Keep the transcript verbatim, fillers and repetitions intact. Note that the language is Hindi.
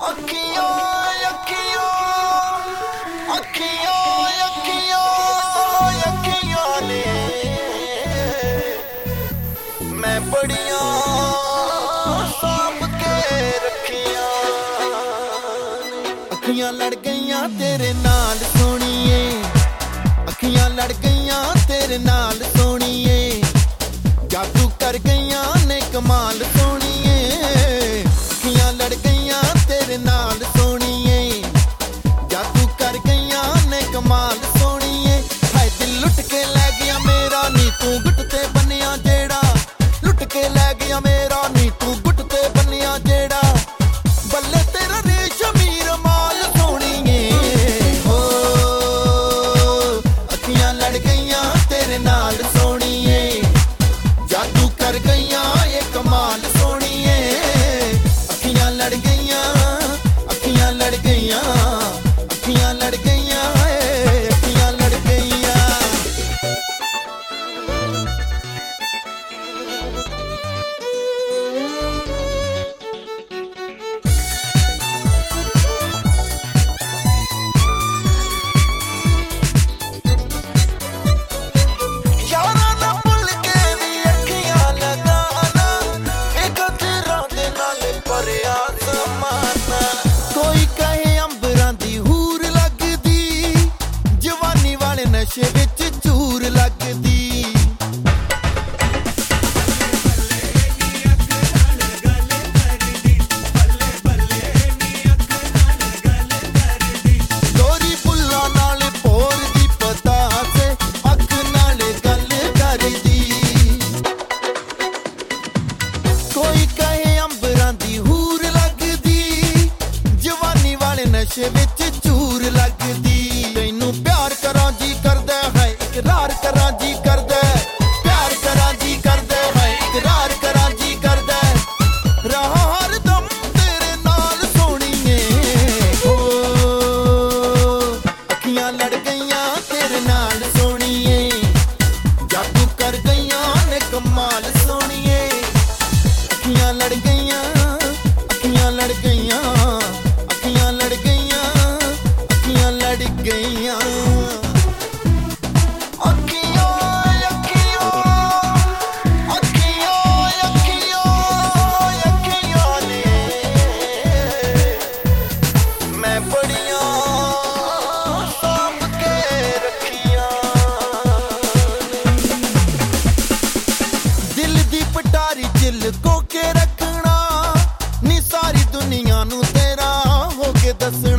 अखियों अखियों अखियों अखियों अखियों ने मैं बड़ियां सांभ के रखियां। अखियां लड़ गईयां तेरे नाल सोहणीए, अखियां लड़ गईयां तेरे नाल सोहणीए, जादू कर गईयां ने कमाल सोहणीए। अखियां लड़ गईयां तेरे नाल सोहणीए, जादू कर गईयां ने कमाल सोहणीए। हाय दिल लुट के लै गया मेरा नी तू गुट ते बनिया जेड़ा, लुट के लै गया मेरा नी तू गुट ते बनिया जेड़ा। बल्ले तेरा रेशमी रमाल सोहणीए हो। अखियां लड़ गईयां तेरे नाल सोहणीए, जादू कर गईयां ये कमाल सोहणीए। अखियां लड़ गईयां अखियां लड़ गईयां अखियां लड़ गईयां अखियां लड़ गईयां। यारा ना भुल के भी अखियां लगाना, एक तेरा दे नाल भरिया ज़माना। कोई कहे अंबरां दी हूर लगदी, जवानी वाले नशे विच चूर लगदी। गोरी बुल्ला नाल भोर दी पता से अख नाल गल करदी। कोई कहे अंबरां दी हूर लगदी, जवानी वाले नशे विच चूर लगदी। तैनू प्यार करां जी करदा है, इकरार करां जी करदा, प्यार करां जी करदा है, इकरार करां जी करदा। रहा हरदम तेरे नाल सोहणीए हो। अखियां लड़ गईयां तेरे नाल सोहणीए, जादू कर गईयां ने कमाल सोहणीए। अखियां लड़ गईयां अखियां लड़ गईयां अखियां लड़ गईयां अखियां लड़ गईयां। अखियों अखियों अखियों अखियों अखियों ने मैं बड़ियां सांभ के रखियां। दिल दी पटारी चिल को के रखना, नी सारी दुनिया नू तेरा हो के दसना।